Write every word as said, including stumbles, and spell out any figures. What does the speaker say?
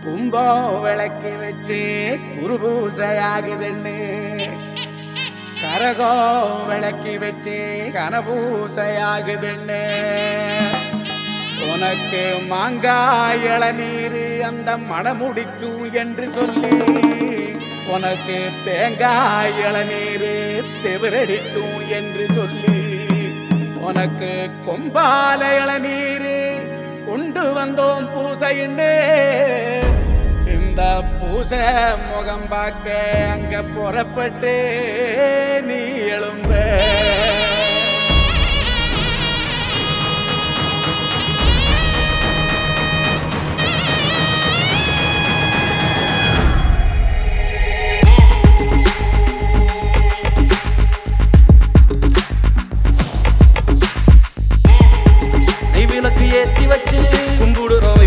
கும்பம் விளக்கி வச்சு குரு பூசையாகுதுன்னு கரகம் விளக்கி வச்சு கனபூசையாகுதுன்னு உனக்கு மாங்காய் இளநீர் அந்த மணமுடிக்கும் என்று சொல்லி உனக்கு தேங்காய் இளநீர் தெவிரடிக்கும் என்று சொல்லி உனக்கு கொம்பால இளநீர் கொண்டு வந்தோம் பூசைன்னு இந்த பூசை முகம் பார்க்க அங்க புறப்பட்டு நீ எழும்ப விளக்கு ஏற்றி வச்சு கும்பிடுறோம்